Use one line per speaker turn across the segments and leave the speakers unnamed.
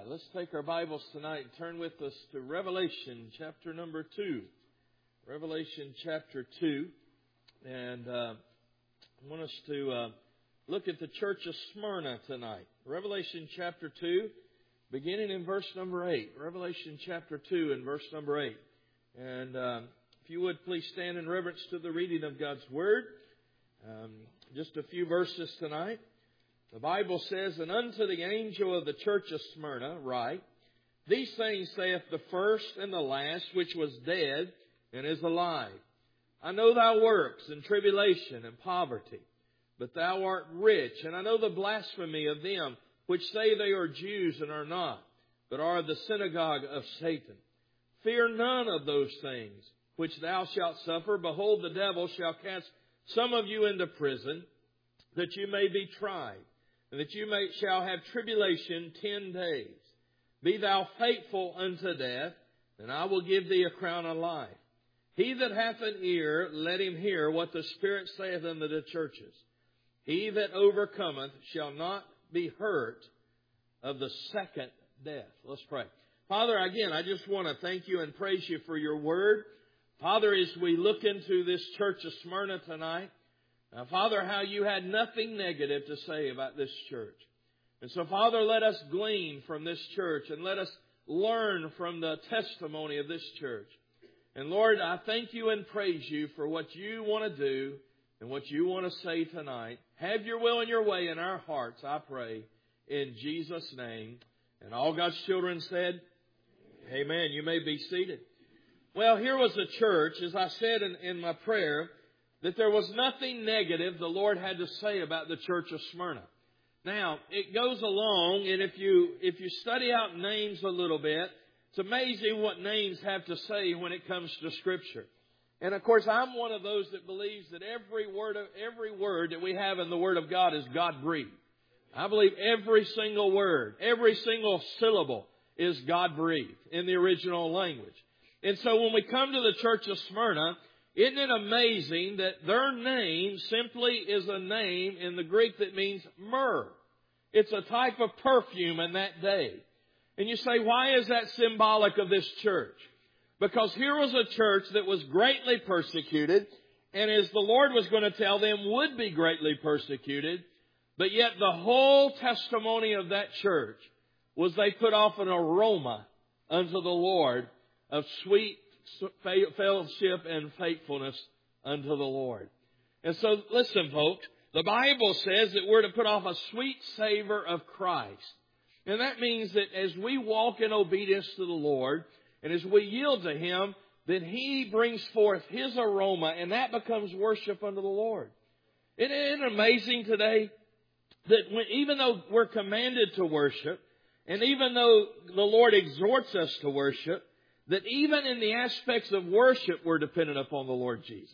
Let's take our Bibles tonight and turn with us to Revelation chapter number 2. Revelation chapter 2. And I want us to look at the church of Smyrna tonight. Revelation chapter 2, beginning in verse number 8. Revelation chapter 2 and verse number 8. And if you would please stand in reverence to the reading of God's Word. Just a few verses tonight. The Bible says, "And unto the angel of the church of Smyrna write, These things saith the first and the last, which was dead and is alive. I know thy works and tribulation and poverty, but thou art rich. And I know the blasphemy of them which say they are Jews and are not, but are of the synagogue of Satan. Fear none of those things which thou shalt suffer. Behold, the devil shall cast some of you into prison, that you may be tried, and that you shall have tribulation 10 days. Be thou faithful unto death, and I will give thee a crown of life. He that hath an ear, let him hear what the Spirit saith unto the churches. He that overcometh shall not be hurt of the second death." Let's pray. Father, again, I just want to thank you and praise you for your word. Father, as we look into this church of Smyrna tonight, Father, how you had nothing negative to say about this church. And so, Father, let us glean from this church and let us learn from the testimony of this church. And Lord, I thank you and praise you for what you want to do and what you want to say tonight. Have your will and your way in our hearts, I pray, in Jesus' name. And all God's children said, Amen. You may be seated. Well, here was a church, as I said in my prayer, that there was nothing negative the Lord had to say about the church of Smyrna. Now, it goes along, and if you study out names a little bit, it's amazing what names have to say when it comes to Scripture. And of course, I'm one of those that believes that every word that we have in the Word of God is God-breathed. I believe every single word, every single syllable is God-breathed in the original language. And so when we come to the church of Smyrna, isn't it amazing that their name simply is a name in the Greek that means myrrh? It's a type of perfume in that day. And you say, why is that symbolic of this church? Because here was a church that was greatly persecuted, and as the Lord was going to tell them, would be greatly persecuted. But yet the whole testimony of that church was they put off an aroma unto the Lord of sweet fellowship and faithfulness unto the Lord. And so, listen, folks, the Bible says that we're to put off a sweet savor of Christ. And that means that as we walk in obedience to the Lord, and as we yield to Him, then He brings forth His aroma, and that becomes worship unto the Lord. Isn't it amazing today that even though we're commanded to worship, and even though the Lord exhorts us to worship, that even in the aspects of worship, we're dependent upon the Lord Jesus.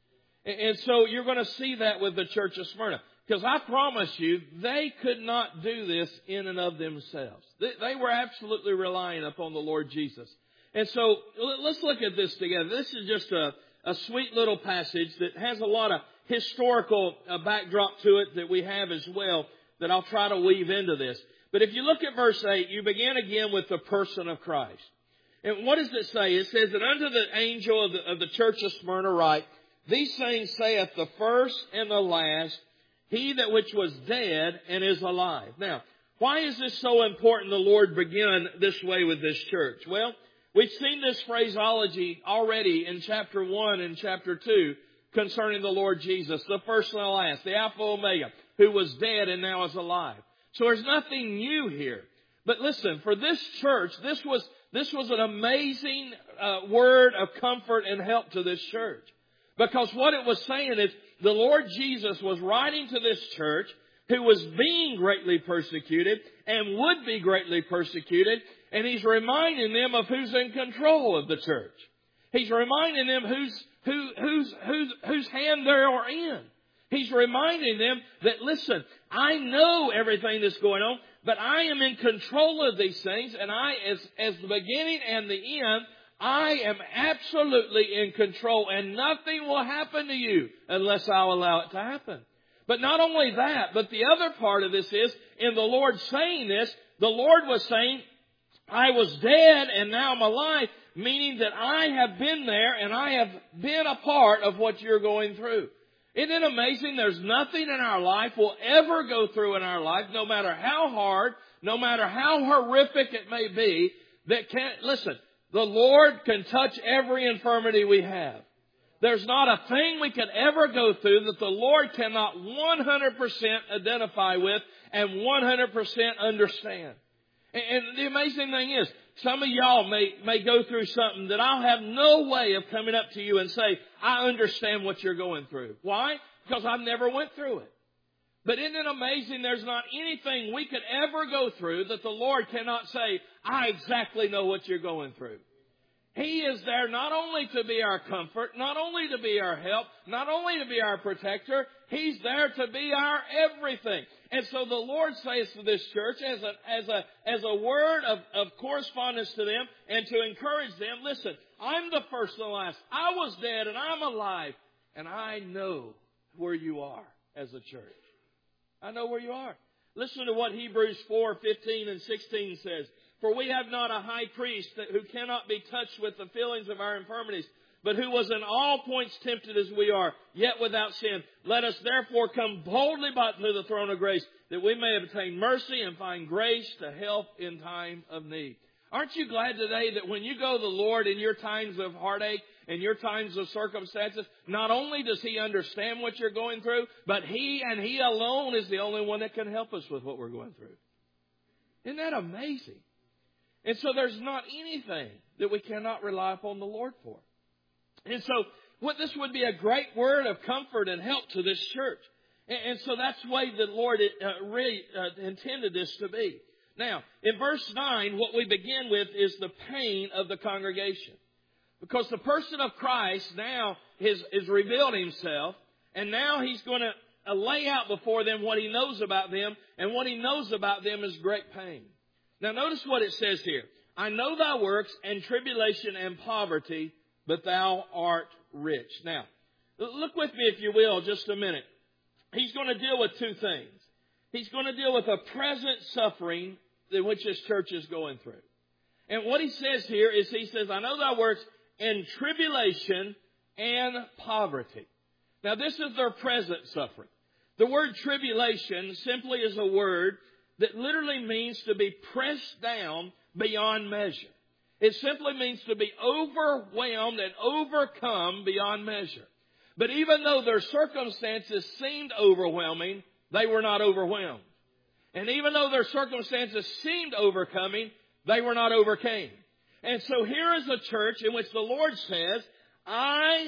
And so you're going to see that with the church of Smyrna. Because I promise you, they could not do this in and of themselves. They were absolutely relying upon the Lord Jesus. And so let's look at this together. This is just a sweet little passage that has a lot of historical backdrop to it that we have as well that I'll try to weave into this. But if you look at verse 8, you begin again with the person of Christ. And what does it say? It says that unto the angel of the church of Smyrna write, These things saith the first and the last, he that which was dead and is alive. Now, why is this so important the Lord began this way with this church? Well, we've seen this phraseology already in chapter 1 and chapter 2 concerning the Lord Jesus, the first and the last, the Alpha Omega, who was dead and now is alive. So there's nothing new here. But listen, for this church, this was an amazing word of comfort and help to this church. Because what it was saying is the Lord Jesus was writing to this church who was being greatly persecuted and would be greatly persecuted. And He's reminding them of who's in control of the church. He's reminding them whose hand they are in. He's reminding them that, listen, I know everything that's going on, but I am in control of these things, and I, as the beginning and the end, I am absolutely in control, and nothing will happen to you unless I'll allow it to happen. But not only that, but the other part of this is, in the Lord saying this, the Lord was saying, I was dead and now I'm alive, meaning that I have been there and I have been a part of what you're going through. Isn't it amazing? There's nothing in our life we'll ever go through in our life, no matter how hard, no matter how horrific it may be, that can't, listen, the Lord can touch every infirmity we have. There's not a thing we could ever go through that the Lord cannot 100% identify with and 100% understand. And the amazing thing is, some of y'all may go through something that I'll have no way of coming up to you and say, I understand what you're going through. Why? Because I've never went through it. But isn't it amazing there's not anything we could ever go through that the Lord cannot say, I exactly know what you're going through. He is there not only to be our comfort, not only to be our help, not only to be our protector, He's there to be our everything. And so the Lord says to this church as a word of correspondence to them and to encourage them, listen, I'm the first and the last. I was dead and I'm alive. And I know where you are as a church. I know where you are. Listen to what Hebrews 4:15 and 16 says. For we have not a high priest who cannot be touched with the feelings of our infirmities, but who was in all points tempted as we are, yet without sin. Let us therefore come boldly to the throne of grace, that we may obtain mercy and find grace to help in time of need. Aren't you glad today that when you go to the Lord in your times of heartache and your times of circumstances, not only does He understand what you're going through, but He and He alone is the only one that can help us with what we're going through. Isn't that amazing? And so there's not anything that we cannot rely upon the Lord for. And so this would be a great word of comfort and help to this church. And so that's the way the Lord really intended this to be. Now, in verse 9, what we begin with is the pain of the congregation. Because the person of Christ now is revealed Himself, and now He's going to lay out before them what He knows about them, and what He knows about them is great pain. Now notice what it says here. I know thy works and tribulation and poverty, but thou art rich. Now, look with me if you will just a minute. He's going to deal with two things. He's going to deal with a present suffering in which this church is going through. And what he says here is he says, I know thy works in tribulation and poverty. Now this is their present suffering. The word tribulation simply is a word that literally means to be pressed down beyond measure. It simply means to be overwhelmed and overcome beyond measure. But even though their circumstances seemed overwhelming, they were not overwhelmed. And even though their circumstances seemed overcoming, they were not overcame. And so here is a church in which the Lord says, I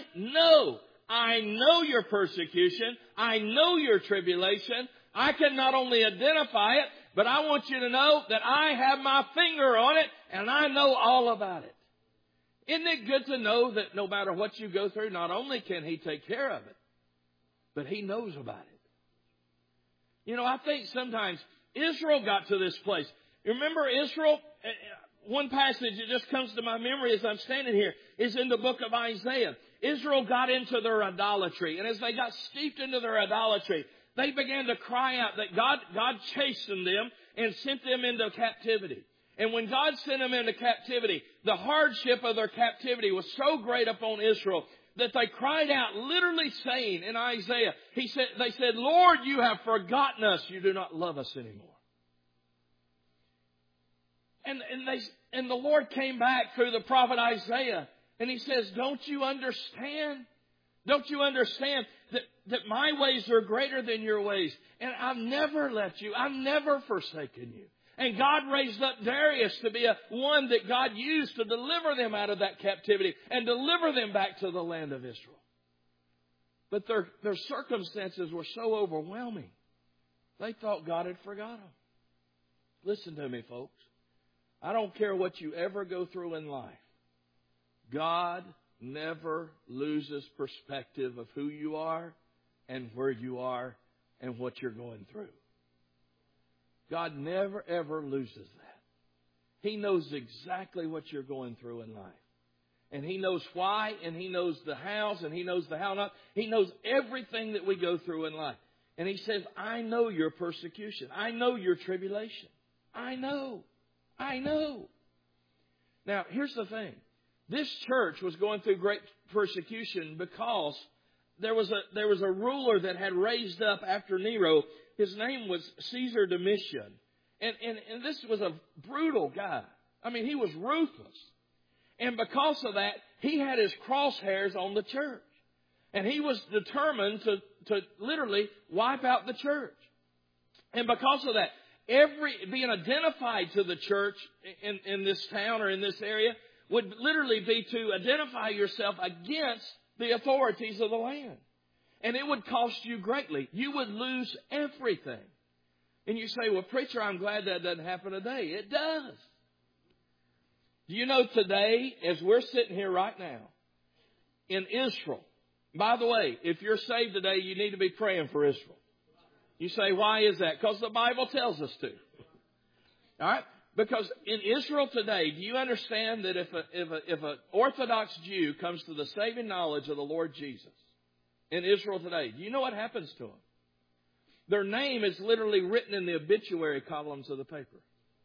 know your persecution. I know your tribulation. I can not only identify it, but I want you to know that I have my finger on it and I know all about it. Isn't it good to know that no matter what you go through, not only can He take care of it, but He knows about it. You know, I think sometimes Israel got to this place. You remember Israel? One passage that just comes to my memory as I'm standing here is in the book of Isaiah. Israel got into their idolatry. And as they got steeped into their idolatry, they began to cry out that God chastened them and sent them into captivity. And when God sent them into captivity, the hardship of their captivity was so great upon Israel that they cried out, literally saying in Isaiah, they said, Lord, you have forgotten us. You do not love us anymore. And the Lord came back through the prophet Isaiah, and He says, don't you understand? Don't you understand that my ways are greater than your ways? And I've never left you. I've never forsaken you. And God raised up Darius to be one that God used to deliver them out of that captivity and deliver them back to the land of Israel. But their circumstances were so overwhelming, they thought God had forgotten them. Listen to me, folks. I don't care what you ever go through in life. God never loses perspective of who you are and where you are and what you're going through. God never, ever loses that. He knows exactly what you're going through in life. And He knows why, and He knows the hows, and He knows the how not. He knows everything that we go through in life. And He says, I know your persecution. I know your tribulation. I know. Now, here's the thing. This church was going through great persecution because there was a ruler that had raised up after Nero. His name was Caesar Domitian. And this was a brutal guy. I mean, he was ruthless. And because of that, he had his crosshairs on the church. And he was determined to literally wipe out the church. And because of that, being identified to the church in this town or in this area would literally be to identify yourself against the authorities of the land. And it would cost you greatly. You would lose everything. And you say, well, preacher, I'm glad that doesn't happen today. It does. Do you know today, as we're sitting here right now, in Israel, by the way, if you're saved today, you need to be praying for Israel. You say, why is that? Because the Bible tells us to. All right? Because in Israel today, do you understand that if an Orthodox Jew comes to the saving knowledge of the Lord Jesus in Israel today, do you know what happens to them? Their name is literally written in the obituary columns of the paper.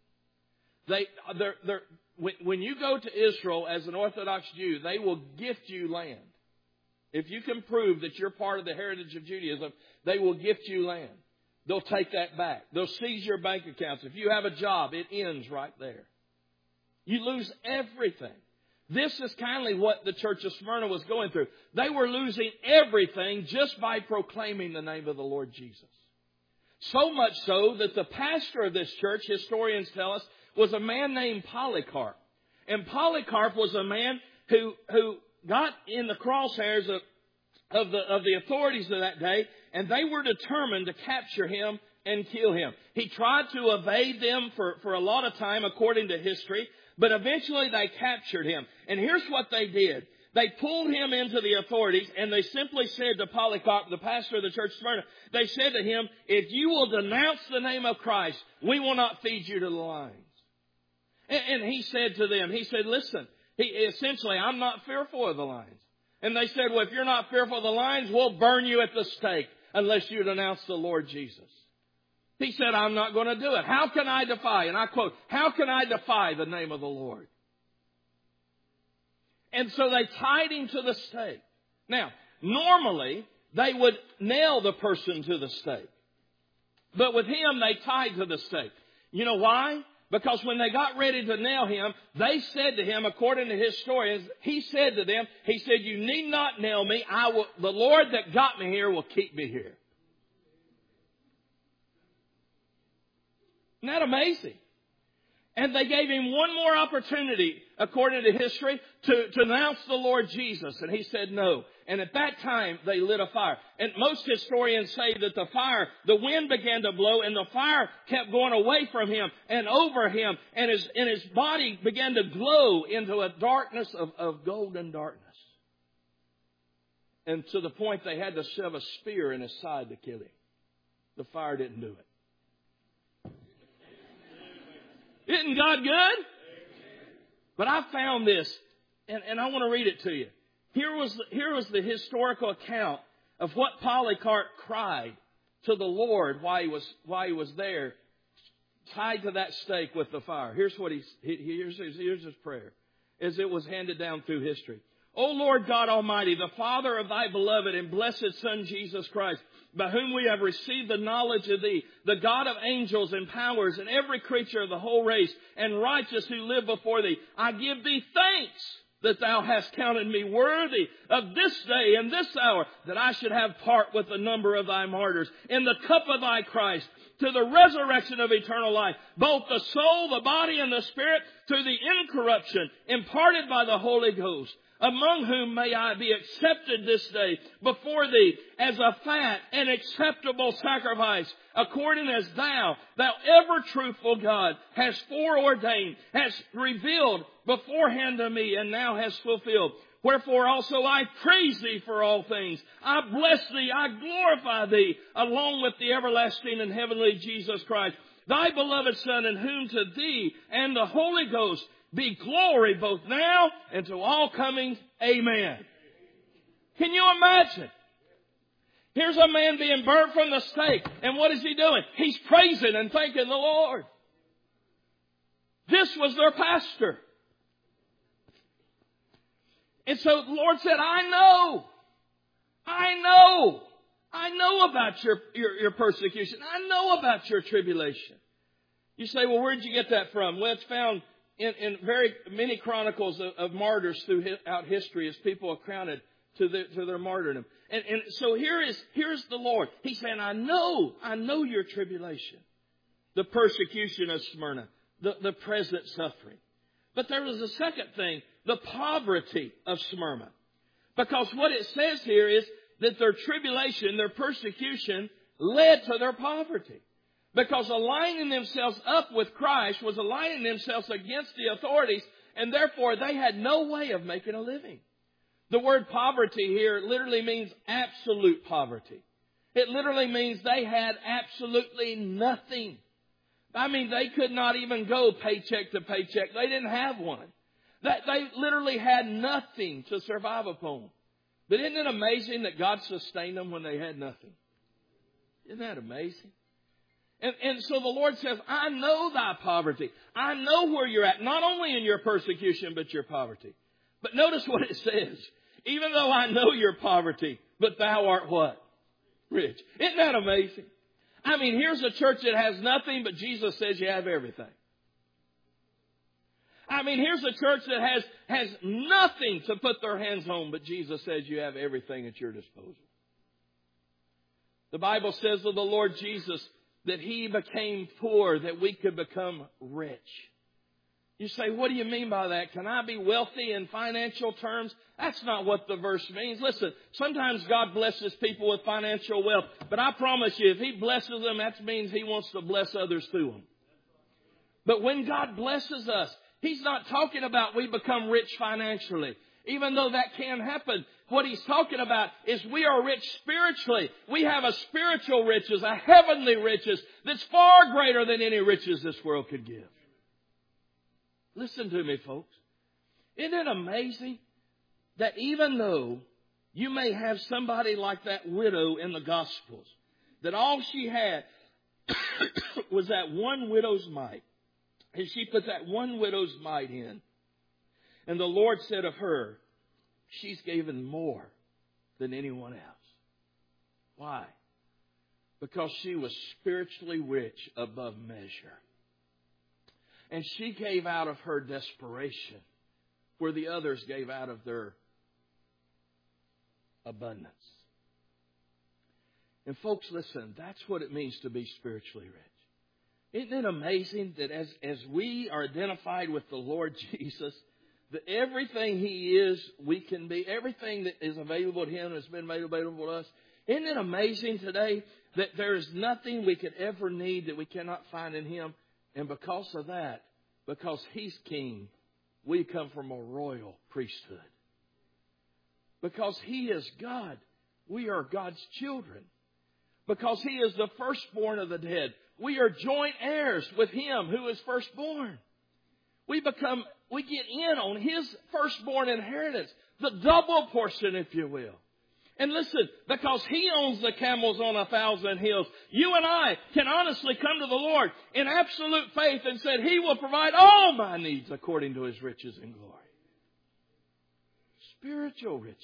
When you go to Israel as an Orthodox Jew, they will gift you land. If you can prove that you're part of the heritage of Judaism, they will gift you land. They'll take that back. They'll seize your bank accounts. If you have a job, it ends right there. You lose everything. This is kindly what the church of Smyrna was going through. They were losing everything just by proclaiming the name of the Lord Jesus. So much so that the pastor of this church, historians tell us, was a man named Polycarp. And Polycarp was a man who got in the crosshairs of the authorities of that day, and they were determined to capture him and kill him. He tried to evade them for a lot of time, according to history, but eventually they captured him. And here's what they did. They pulled him into the authorities, and they simply said to Polycarp, the pastor of the church of Smyrna, they said to him, if you will denounce the name of Christ, we will not feed you to the lions. And he said to them, he said, listen, essentially, I'm not fearful of the lions. And they said, well, if you're not fearful of the lions, we'll burn you at the stake unless you denounce the Lord Jesus. He said, I'm not going to do it. How can I defy? And I quote, how can I defy the name of the Lord? And so they tied him to the stake. Now, normally, they would nail the person to the stake. But with him, they tied to the stake. You know why? Because when they got ready to nail him, they said to him, according to historians, he said to them, he said, you need not nail me. The Lord that got me here will keep me here. Isn't that amazing? And they gave him one more opportunity, according to history, to announce the Lord Jesus. And he said no. And at that time, they lit a fire. And most historians say that the wind began to blow, and the fire kept going away from him and over him. And his body began to glow into a darkness of golden darkness. And to the point they had to shove a spear in his side to kill him. The fire didn't do it. Isn't God good? But I found this, and I want to read it to you. Here was the historical account of what Polycarp cried to the Lord while he was there, tied to that stake with the fire. Here's his prayer, as it was handed down through history. O Lord God Almighty, the Father of thy beloved and blessed Son Jesus Christ, by whom we have received the knowledge of thee, the God of angels and powers and every creature of the whole race and righteous who live before thee, I give thee thanks that thou hast counted me worthy of this day and this hour, that I should have part with the number of thy martyrs in the cup of thy Christ, to the resurrection of eternal life, both the soul, the body, and the spirit, through the incorruption imparted by the Holy Ghost. Among whom may I be accepted this day before thee as a fat and acceptable sacrifice, according as thou ever truthful God, hast foreordained, hast revealed beforehand to me, and now hast fulfilled. Wherefore also I praise thee for all things. I bless thee, I glorify thee, along with the everlasting and heavenly Jesus Christ, thy beloved Son, in whom to thee and the Holy Ghost be glory both now and to all coming. Amen. Can you imagine? Here's a man being burnt from the stake. And what is he doing? He's praising and thanking the Lord. This was their pastor. And so the Lord said, I know about your persecution. I know about your tribulation. You say, well, where did you get that from? Well, it's found in very many chronicles of martyrs throughout history as people are counted to their martyrdom. And so here's the Lord. He's saying, I know your tribulation, the persecution of Smyrna, the present suffering. But there was a second thing, the poverty of Smyrna. Because what it says here is that their tribulation, their persecution, led to their poverty. Because aligning themselves up with Christ was aligning themselves against the authorities, and therefore they had no way of making a living. The word poverty here literally means absolute poverty. It literally means they had absolutely nothing. I mean, they could not even go paycheck to paycheck. They didn't have one. They literally had nothing to survive upon. But isn't it amazing that God sustained them when they had nothing? Isn't that amazing? And so the Lord says, I know thy poverty. I know where you're at, not only in your persecution, but your poverty. But notice what it says. Even though I know your poverty, but thou art what? Rich. Isn't that amazing? I mean, here's a church that has nothing, but Jesus says you have everything. I mean, here's a church that has nothing to put their hands on, but Jesus says you have everything at your disposal. The Bible says of the Lord Jesus that He became poor that we could become rich. You say, what do you mean by that? Can I be wealthy in financial terms? That's not what the verse means. Listen, sometimes God blesses people with financial wealth, but I promise you, if He blesses them, that means He wants to bless others through them. But when God blesses us, He's not talking about we become rich financially. Even though that can happen, what He's talking about is we are rich spiritually. We have a spiritual riches, a heavenly riches that's far greater than any riches this world could give. Listen to me, folks. Isn't it amazing that even though you may have somebody like that widow in the Gospels, that all she had was that one widow's mite, and she put that one widow's mite in. And the Lord said of her, she's given more than anyone else. Why? Because she was spiritually rich above measure. And she gave out of her desperation, where the others gave out of their abundance. And folks, listen, that's what it means to be spiritually rich. Isn't it amazing that as we are identified with the Lord Jesus, that everything He is, we can be. Everything that is available to Him has been made available to us. Isn't it amazing today that there is nothing we could ever need that we cannot find in Him? And because of that, because He's King, we come from a royal priesthood. Because He is God, we are God's children. Because He is the firstborn of the dead, we are joint heirs with Him who is firstborn. We get in on His firstborn inheritance, the double portion, if you will. And listen, because He owns the camels on 1,000 hills, you and I can honestly come to the Lord in absolute faith and say, He will provide all my needs according to His riches and glory. Spiritual riches.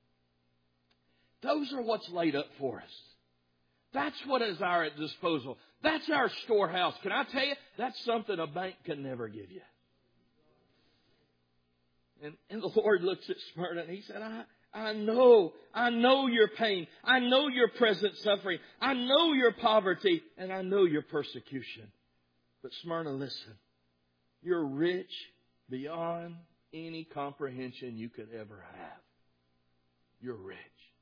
Those are what's laid up for us. That's what is our disposal. That's our storehouse. Can I tell you, that's something a bank can never give you. And the Lord looks at Smyrna and He said, I know your pain. I know your present suffering. I know your poverty. And I know your persecution. But Smyrna, listen. You're rich beyond any comprehension you could ever have. You're rich.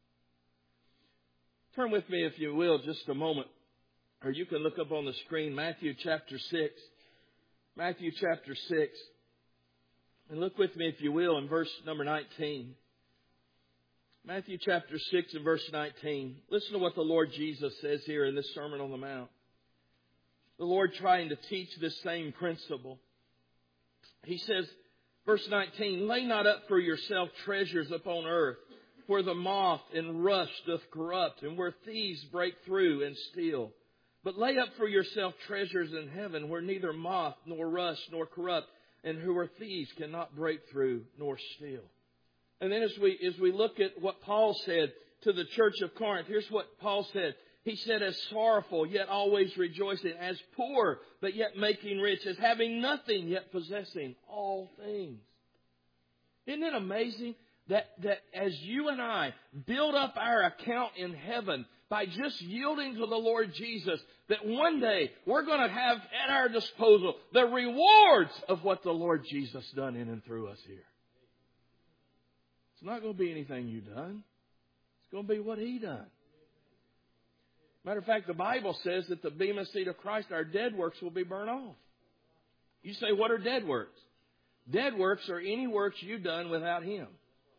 Turn with me, if you will, just a moment. Or you can look up on the screen, Matthew chapter 6. Matthew chapter 6. And look with me, if you will, in verse number 19. Matthew chapter 6 and verse 19. Listen to what the Lord Jesus says here in this Sermon on the Mount. The Lord trying to teach this same principle. He says, verse 19, lay not up for yourself treasures upon earth, where the moth and rust doth corrupt, and where thieves break through and steal. But lay up for yourself treasures in heaven, where neither moth nor rust nor corrupt, and where thieves cannot break through nor steal. And then as we look at what Paul said to the church of Corinth, here's what Paul said. He said, as sorrowful, yet always rejoicing, as poor, but yet making rich, as having nothing, yet possessing all things. Isn't it amazing that as you and I build up our account in heaven by just yielding to the Lord Jesus, that one day we're going to have at our disposal the rewards of what the Lord Jesus done in and through us here. It's not going to be anything you done. It's going to be what He done. Matter of fact, the Bible says that the bema seat of Christ, our dead works will be burned off. You say, what are dead works? Dead works are any works you've done without Him.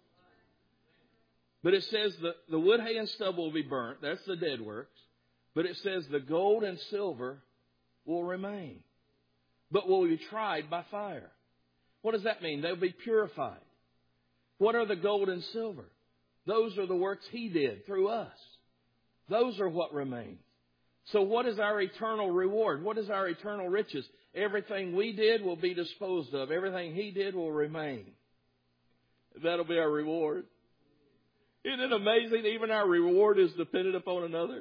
But it says the wood, hay, and stubble will be burnt. That's the dead works. But it says the gold and silver will remain, but will be tried by fire. What does that mean? They'll be purified. What are the gold and silver? Those are the works He did through us. Those are what remains. So what is our eternal reward? What is our eternal riches? Everything we did will be disposed of. Everything He did will remain. That'll be our reward. Isn't it amazing? Even our reward is dependent upon another.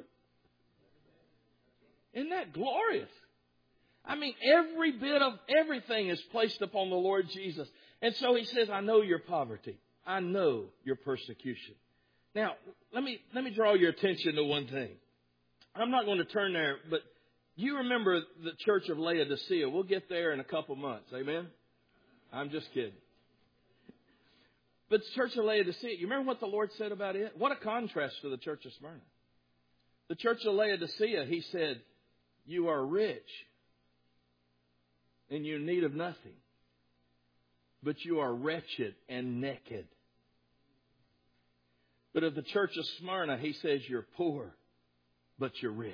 Isn't that glorious? I mean, every bit of everything is placed upon the Lord Jesus. And so He says, I know your poverty. I know your persecution. Now, let me draw your attention to one thing. I'm not going to turn there, but you remember the church of Laodicea. We'll get there in a couple months. Amen? I'm just kidding. But the church of Laodicea, you remember what the Lord said about it? What a contrast to the church of Smyrna. The church of Laodicea, He said, you are rich and you're in need of nothing, but you are wretched and naked. But of the church of Smyrna, He says, you're poor, but you're rich.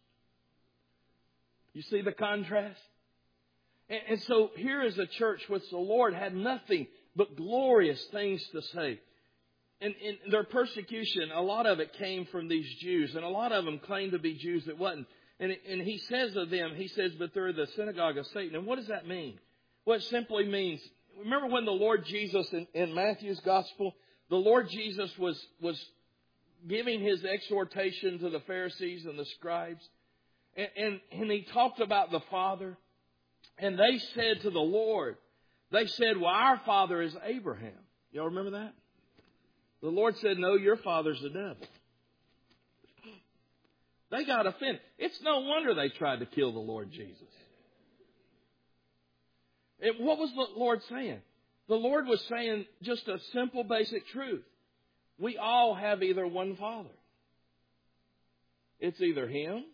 You see the contrast? And so here is a church which the Lord had nothing but glorious things to say. And in their persecution, a lot of it came from these Jews. And a lot of them claimed to be Jews that wasn't. And He says of them, He says, but they're the synagogue of Satan. And what does that mean? Well, it simply means, remember when the Lord Jesus in Matthew's Gospel, the Lord Jesus was giving His exhortation to the Pharisees and the scribes. And He talked about the Father. And they said to the Lord, they said, well, our father is Abraham. Y'all remember that? The Lord said, no, your father's the devil. They got offended. It's no wonder they tried to kill the Lord Jesus. What was the Lord saying? The Lord was saying just a simple, basic truth. We all have either one Father. It's either Him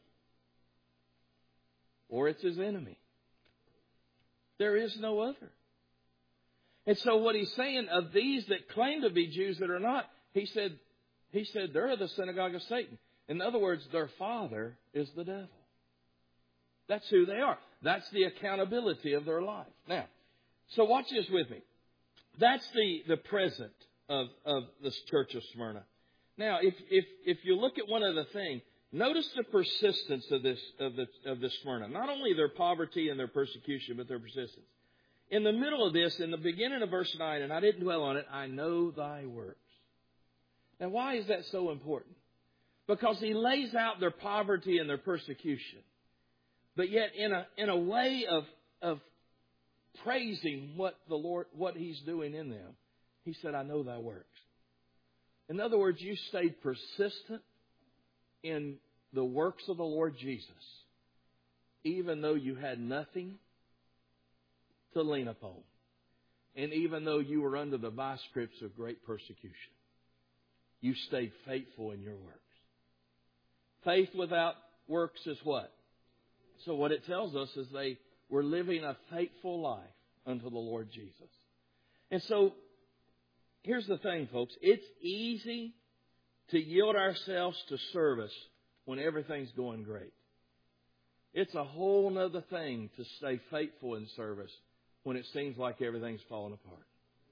or it's His enemy. There is no other. And so what He's saying of these that claim to be Jews that are not, He said they're the synagogue of Satan. In other words, their father is the devil. That's who they are. That's the accountability of their life. Now, so watch this with me. That's the present of this church of Smyrna. Now, if you look at one other thing, notice the persistence of this Smyrna. Not only their poverty and their persecution, but their persistence. In the middle of this, in the beginning of verse 9, and I didn't dwell on it, I know thy works. Now, why is that so important? Because he lays out their poverty and their persecution, but yet in a way of praising what the Lord, what He's doing in them. He said, I know thy works. In other words, you stayed persistent in the works of the Lord Jesus, even though you had nothing to lean upon, and even though you were under the vice grips of great persecution, you stayed faithful in your works. Faith without works is what? So what it tells us is they were living a faithful life unto the Lord Jesus. And so here's the thing, folks. It's easy to yield ourselves to service when everything's going great. It's a whole other thing to stay faithful in service when it seems like everything's falling apart.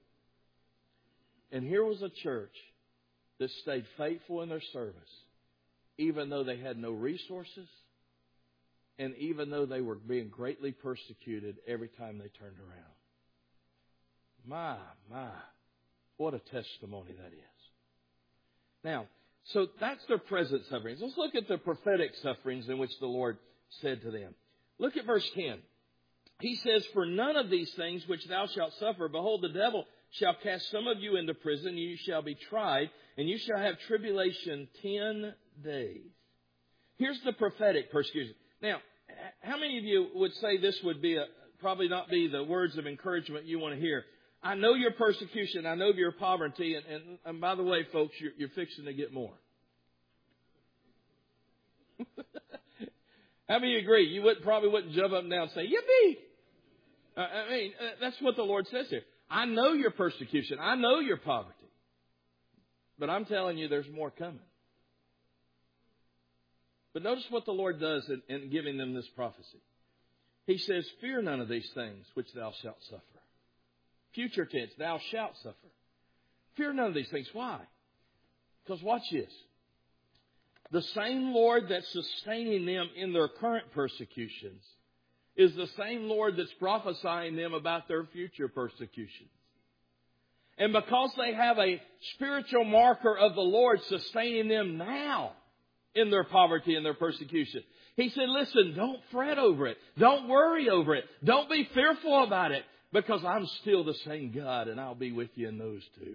And here was a church that stayed faithful in their service, even though they had no resources, and even though they were being greatly persecuted every time they turned around. My. What a testimony that is. Now, so that's their present sufferings. Let's look at the prophetic sufferings in which the Lord said to them. Look at verse 10. He says, "For none of these things which thou shalt suffer, behold, the devil shall cast some of you into prison, and you shall be tried, and you shall have tribulation 10 days. Here's the prophetic persecution. Now, how many of you would say this would be probably not be the words of encouragement you want to hear? I know your persecution. I know your poverty. And by the way, folks, you're fixing to get more. How many agree? You probably wouldn't jump up and down and say, yippee! That's what the Lord says here. I know your persecution. I know your poverty. But I'm telling you, there's more coming. But notice what the Lord does in giving them this prophecy. He says, "Fear none of these things which thou shalt suffer." Future tense, thou shalt suffer. Fear none of these things. Why? Because watch this. The same Lord that's sustaining them in their current persecutions is the same Lord that's prophesying them about their future persecutions. And because they have a spiritual marker of the Lord sustaining them now in their poverty and their persecution, He said, listen, don't fret over it. Don't worry over it. Don't be fearful about it, because I'm still the same God, and I'll be with you in those too.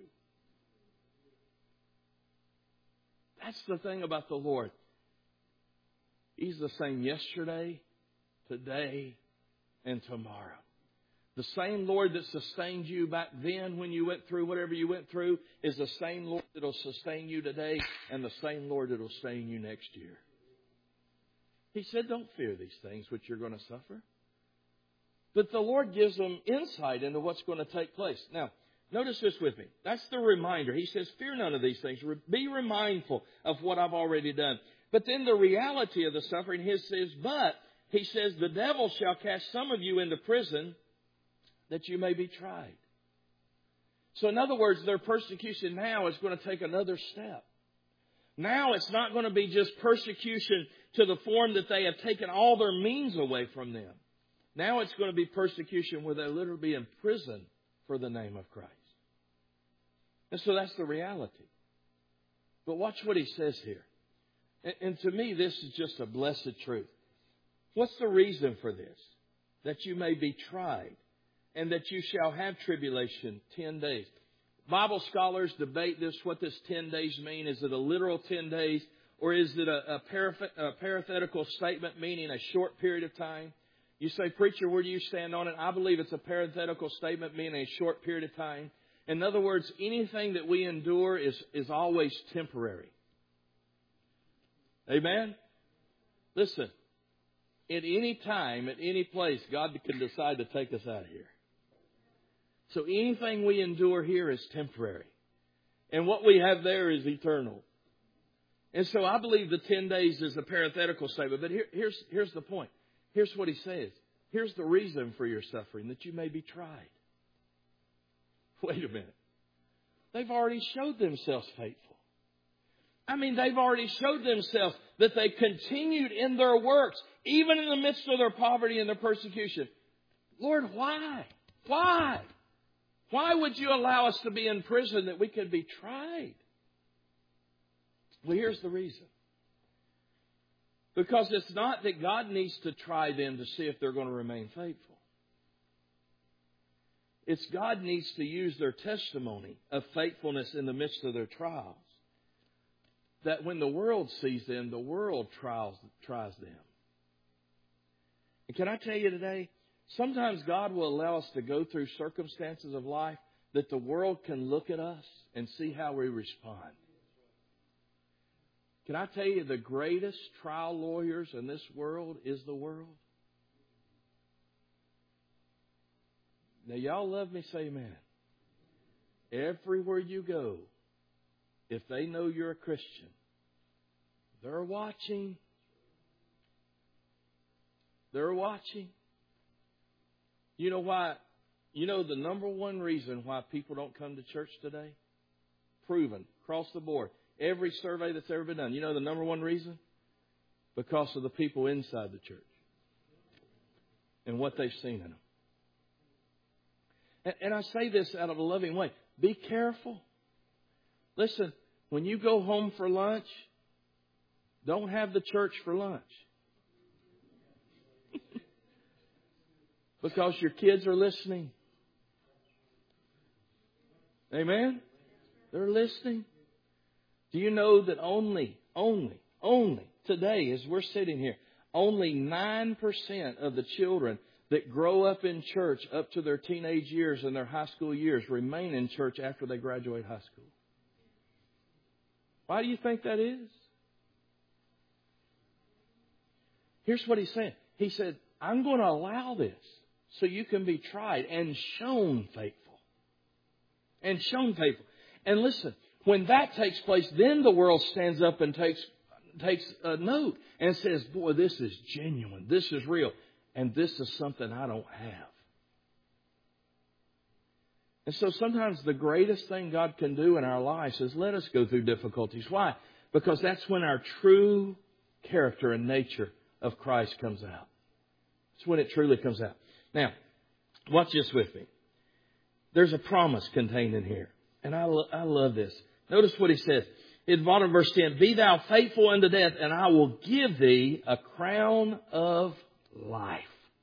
That's the thing about the Lord. He's the same yesterday, today, and tomorrow. The same Lord that sustained you back then when you went through whatever you went through is the same Lord that will sustain you today, and the same Lord that will sustain you next year. He said, don't fear these things which you're going to suffer. But the Lord gives them insight into what's going to take place. Now, notice this with me. That's the reminder. He says, fear none of these things. Be remindful of what I've already done. But then the reality of the suffering, He says, the devil shall cast some of you into prison that you may be tried. So in other words, their persecution now is going to take another step. Now it's not going to be just persecution to the form that they have taken all their means away from them. Now it's going to be persecution where they'll literally be in prison for the name of Christ. And so that's the reality. But watch what He says here. And to me, this is just a blessed truth. What's the reason for this? That you may be tried, and that you shall have tribulation 10 days. Bible scholars debate this, what this 10 days mean. Is it a literal 10 days, or is it a parenthetical statement meaning a short period of time? You say, preacher, where do you stand on it? I believe it's a parenthetical statement meaning a short period of time. In other words, anything that we endure is always temporary. Amen? Listen, at any time, at any place, God can decide to take us out of here. So anything we endure here is temporary. And what we have there is eternal. And so I believe the 10 days is a parenthetical statement. But here's the point. Here's what He says. Here's the reason for your suffering, that you may be tried. Wait a minute. They've already showed themselves faithful. They've already showed themselves that they continued in their works, even in the midst of their poverty and their persecution. Lord, why? Why? Why would you allow us to be in prison that we could be tried? Well, here's the reason. Because it's not that God needs to try them to see if they're going to remain faithful. It's God needs to use their testimony of faithfulness in the midst of their trials. That when the world sees them, the world tries them. And can I tell you today, sometimes God will allow us to go through circumstances of life that the world can look at us and see how we respond. Can I tell you, the greatest trial lawyers in this world is the world? Now, y'all love me, say amen. Everywhere you go, if they know you're a Christian, they're watching. They're watching. You know why? You know the number one reason why people don't come to church today? Proven, across the board. Every survey that's ever been done. You know the number one reason? Because of the people inside the church. And what they've seen in them. And I say this out of a loving way. be careful. Listen, when you go home for lunch, don't have the church for lunch. Because your kids are listening. Amen? They're listening. Do you know that only today, as we're sitting here, only 9% of the children that grow up in church up to their teenage years and their high school years remain in church after they graduate high school? Why do you think that is? Here's what he's saying. He said, I'm going to allow this so you can be tried and shown faithful. And shown faithful. And listen, when that takes place, then the world stands up and takes a note and says, boy, this is genuine. This is real. And this is something I don't have. And so sometimes the greatest thing God can do in our lives is let us go through difficulties. Why? Because that's when our true character and nature of Christ comes out. It's when it truly comes out. Now, watch this with me. There's a promise contained in here. And I love this. Notice what he says. In bottom of verse 10, be thou faithful unto death, and I will give thee a crown of life.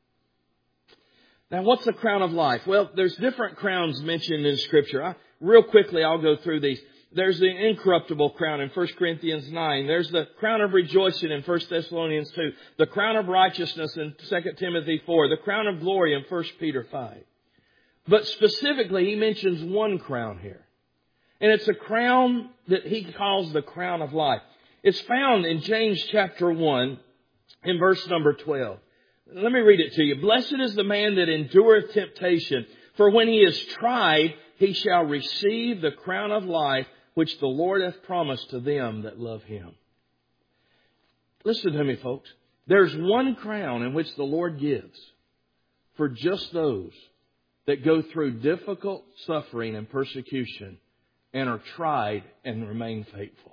Now, what's the crown of life? Well, there's different crowns mentioned in Scripture. Real quickly, I'll go through these. There's the incorruptible crown in 1 Corinthians 9. There's the crown of rejoicing in 1 Thessalonians 2. The crown of righteousness in 2 Timothy 4. The crown of glory in 1 Peter 5. But specifically, he mentions one crown here. And it's a crown that he calls the crown of life. It's found in James chapter 1 in verse number 12. Let me read it to you. Blessed is the man that endureth temptation, for when he is tried, he shall receive the crown of life which the Lord hath promised to them that love him. Listen to me, folks. There's one crown in which the Lord gives for just those that go through difficult suffering and persecution and are tried and remain faithful.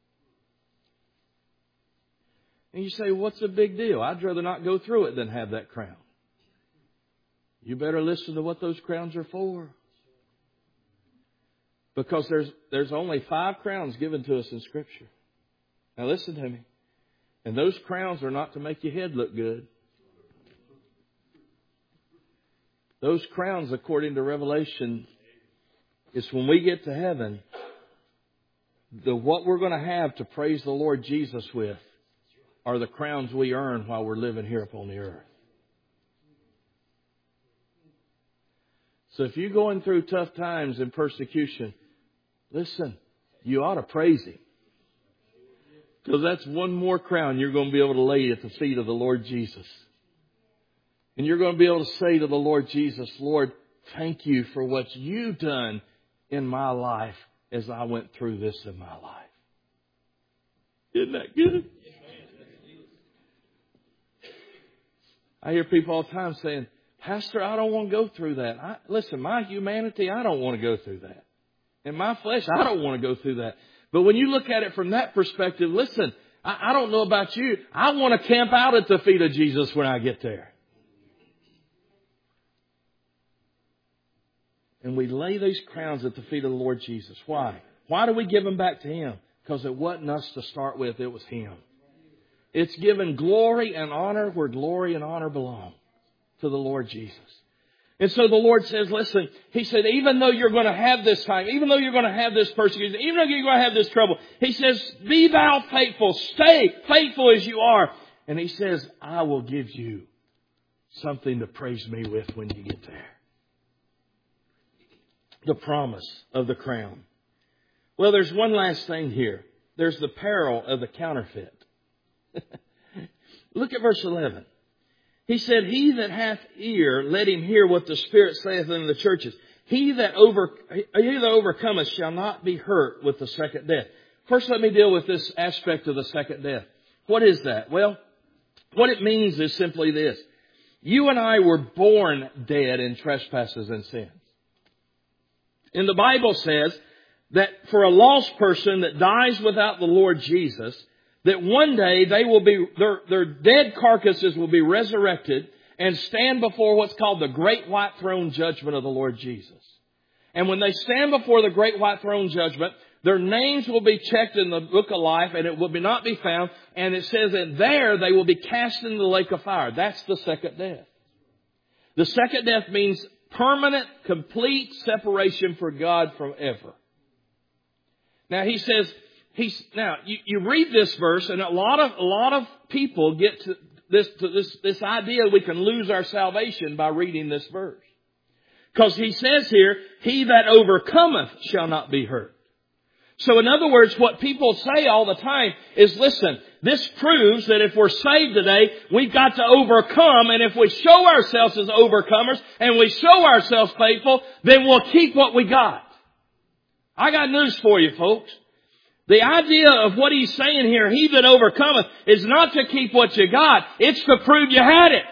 And you say, what's the big deal? I'd rather not go through it than have that crown. You better listen to what those crowns are for. Because there's only 5 crowns given to us in Scripture. Now listen to me. And those crowns are not to make your head look good. Those crowns, according to Revelation, is when we get to heaven, what we're going to have to praise the Lord Jesus with are the crowns we earn while we're living here upon the earth. So if you're going through tough times and persecution, listen, you ought to praise Him. Because that's one more crown you're going to be able to lay at the feet of the Lord Jesus. And you're going to be able to say to the Lord Jesus, Lord, thank you for what you've done in my life as I went through this in my life. Isn't that good? I hear people all the time saying, Pastor, I don't want to go through that. Listen, my humanity, I don't want to go through that. In my flesh, I don't want to go through that. But when you look at it from that perspective, listen, I don't know about you. I want to camp out at the feet of Jesus when I get there. And we lay these crowns at the feet of the Lord Jesus. Why? Why do we give them back to Him? Because it wasn't us to start with. It was Him. It's given glory and honor where glory and honor belong to the Lord Jesus. And so the Lord says, listen, He said, even though you're going to have this time, even though you're going to have this persecution, even though you're going to have this trouble, He says, be thou faithful. Stay faithful as you are. And He says, I will give you something to praise Me with when you get there. The promise of the crown. Well, there's one last thing here. There's the peril of the counterfeit. Look at verse 11. He said, he that hath ear, let him hear what the Spirit saith unto the churches. He that overcometh shall not be hurt with the second death. First, let me deal with this aspect of the second death. What is that? Well, what it means is simply this. You and I were born dead in trespasses and sins. And the Bible says that for a lost person that dies without the Lord Jesus, that one day they will be, their dead carcasses will be resurrected and stand before what's called the great white throne judgment of the Lord Jesus. And when they stand before the great white throne judgment, their names will be checked in the book of life, and it will not be found. And it says that there they will be cast into the lake of fire. That's the second death. The second death means permanent, complete separation for God forever. Now he says, you read this verse, and a lot of people get to this idea we can lose our salvation by reading this verse. Because he says here, he that overcometh shall not be hurt. So in other words, what people say all the time is, listen, this proves that if we're saved today, we've got to overcome. And if we show ourselves as overcomers and we show ourselves faithful, then we'll keep what we got. I got news for you, folks. The idea of what he's saying here, he that overcometh, is not to keep what you got. It's to prove you had it.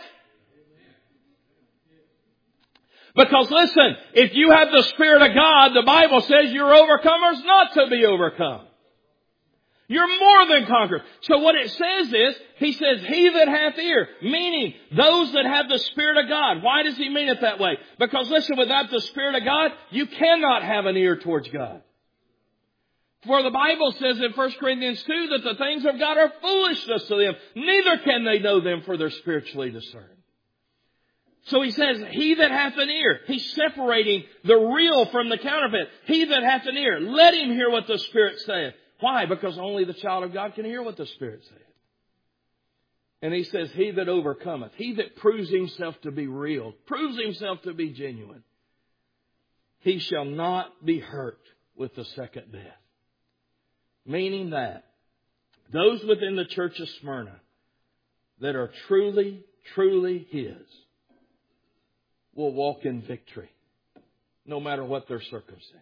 Because listen, if you have the Spirit of God, the Bible says you're overcomers not to be overcome. You're more than conquerors. So what it says is, he says, he that hath ear, meaning those that have the Spirit of God. Why does he mean it that way? Because listen, without the Spirit of God, you cannot have an ear towards God. For the Bible says in 1 Corinthians 2 that the things of God are foolishness to them. Neither can they know them, for they're spiritually discerned. So he says, he that hath an ear. He's separating the real from the counterfeit. He that hath an ear, let him hear what the Spirit saith. Why? Because only the child of God can hear what the Spirit saith. And he says, he that overcometh, he that proves himself to be real, proves himself to be genuine, he shall not be hurt with the second death. Meaning that those within the church of Smyrna that are truly, truly his will walk in victory, no matter what their circumstances.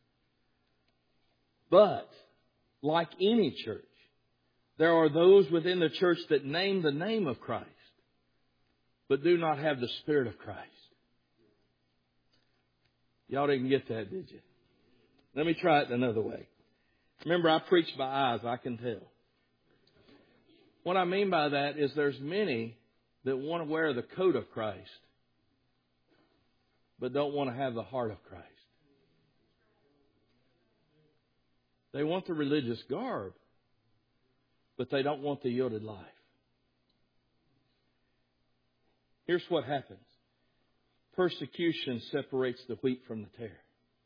But, like any church, there are those within the church that name the name of Christ, but do not have the Spirit of Christ. Y'all didn't get that, did you? Let me try it another way. Remember, I preach by eyes, I can tell. What I mean by that is there's many that want to wear the coat of Christ, but don't want to have the heart of Christ. They want the religious garb, but they don't want the yielded life. Here's what happens. Persecution separates the wheat from the tare.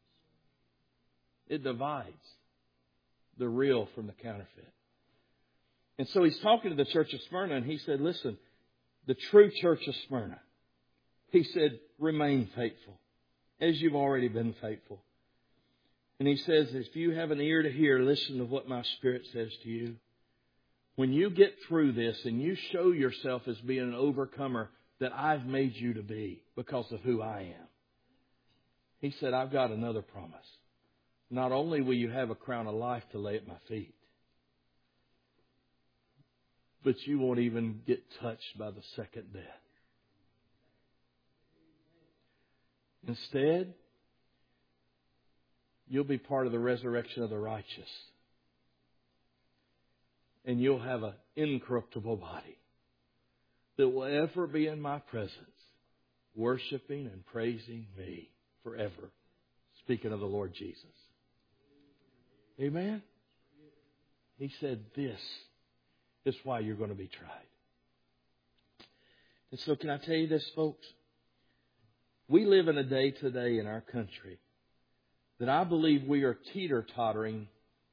It divides the real from the counterfeit. And so he's talking to the church of Smyrna, and he said, listen, the true church of Smyrna, he said, remain faithful, as you've already been faithful. And he says, if you have an ear to hear, listen to what my Spirit says to you. When you get through this and you show yourself as being an overcomer that I've made you to be because of who I am, he said, I've got another promise. Not only will you have a crown of life to lay at my feet, but you won't even get touched by the second death. Instead, you'll be part of the resurrection of the righteous. And you'll have an incorruptible body that will ever be in my presence, worshiping and praising me forever. Speaking of the Lord Jesus. Amen? He said, this is why you're going to be tried. And so can I tell you this, folks? We live in a day today in our country that I believe we are teeter-tottering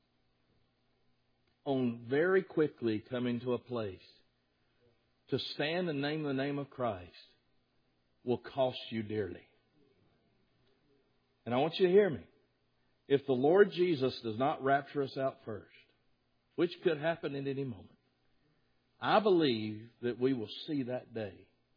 on very quickly coming to a place to stand and name the name of Christ will cost you dearly. And I want you to hear me. If the Lord Jesus does not rapture us out first, which could happen at any moment, I believe that we will see that day.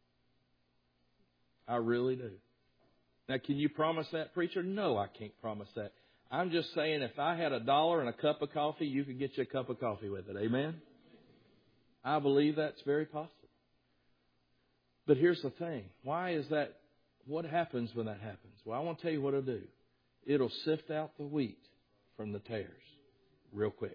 I really do. Now, can you promise that, preacher? No, I can't promise that. I'm just saying if I had $1 and a cup of coffee, you could get you a cup of coffee with it. Amen? I believe that's very possible. But here's the thing. Why is that? What happens when that happens? Well, I want to tell you what it'll do. It'll sift out the wheat from the tares real quick.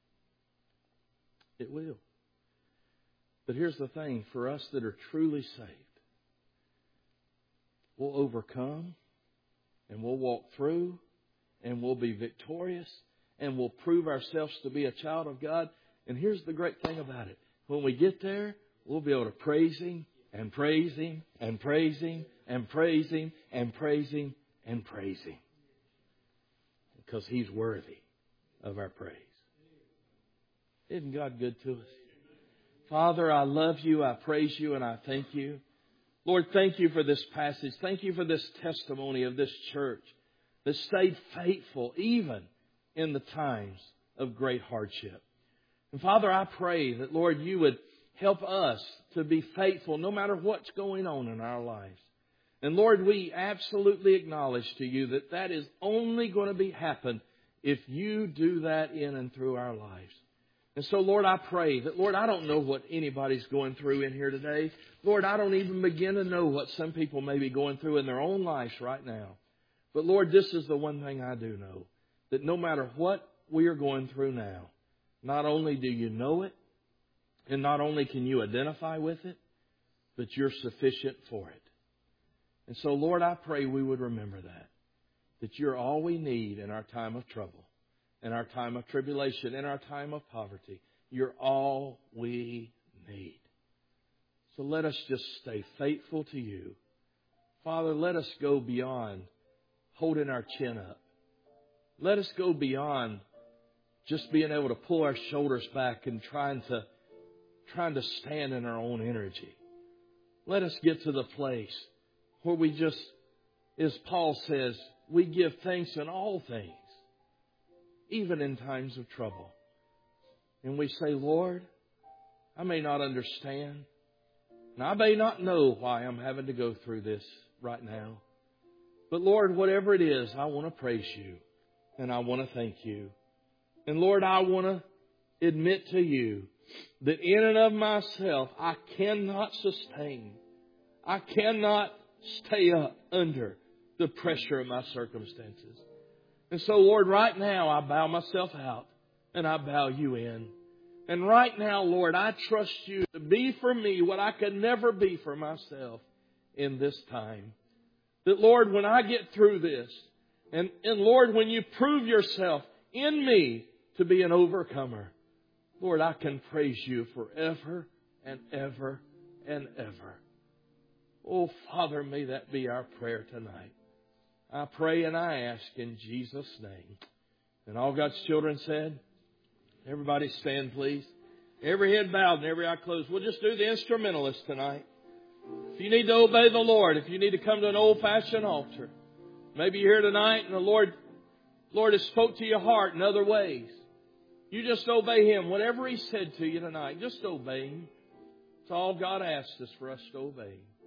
It will. But here's the thing. For us that are truly saved, we'll overcome and we'll walk through, and we'll be victorious, and we'll prove ourselves to be a child of God. And here's the great thing about it. When we get there, we'll be able to praise Him and praise Him and praise Him and praise Him and praise Him and praise Him. Because He's worthy of our praise. Isn't God good to us? Father, I love You, I praise You, and I thank You. Lord, thank You for this passage. Thank You for this testimony of this church that stayed faithful even in the times of great hardship. And Father, I pray that, Lord, You would help us to be faithful no matter what's going on in our lives. And Lord, we absolutely acknowledge to You that that is only going to happen if You do that in and through our lives. And so, Lord, I pray that, Lord, I don't know what anybody's going through in here today. Lord, I don't even begin to know what some people may be going through in their own lives right now. But, Lord, this is the one thing I do know, that no matter what we are going through now, not only do You know it, and not only can You identify with it, but You're sufficient for it. And so, Lord, I pray we would remember that You're all we need in our time of trouble, in our time of tribulation, in our time of poverty. You're all we need. So let us just stay faithful to You. Father, let us go beyond holding our chin up. Let us go beyond just being able to pull our shoulders back and trying to stand in our own energy. Let us get to the place where we just, as Paul says, we give thanks in all things, even in times of trouble. And we say, Lord, I may not understand, and I may not know why I'm having to go through this right now. But Lord, whatever it is, I want to praise You, and I want to thank You. And Lord, I want to admit to You that in and of myself, I cannot sustain. I cannot stay up under the pressure of my circumstances. And so, Lord, right now I bow myself out and I bow You in. And right now, Lord, I trust You to be for me what I could never be for myself in this time. That, Lord, when I get through this, and Lord, when You prove Yourself in me to be an overcomer, Lord, I can praise You forever and ever and ever. Oh, Father, may that be our prayer tonight. I pray and I ask in Jesus' name. And all God's children said, everybody stand, please. Every head bowed and every eye closed. We'll just do the instrumentalist tonight. If you need to obey the Lord, if you need to come to an old-fashioned altar, maybe you're here tonight and the Lord has spoke to your heart in other ways. You just obey Him. Whatever He said to you tonight, just obey Him. It's all God asks us for us to obey Him.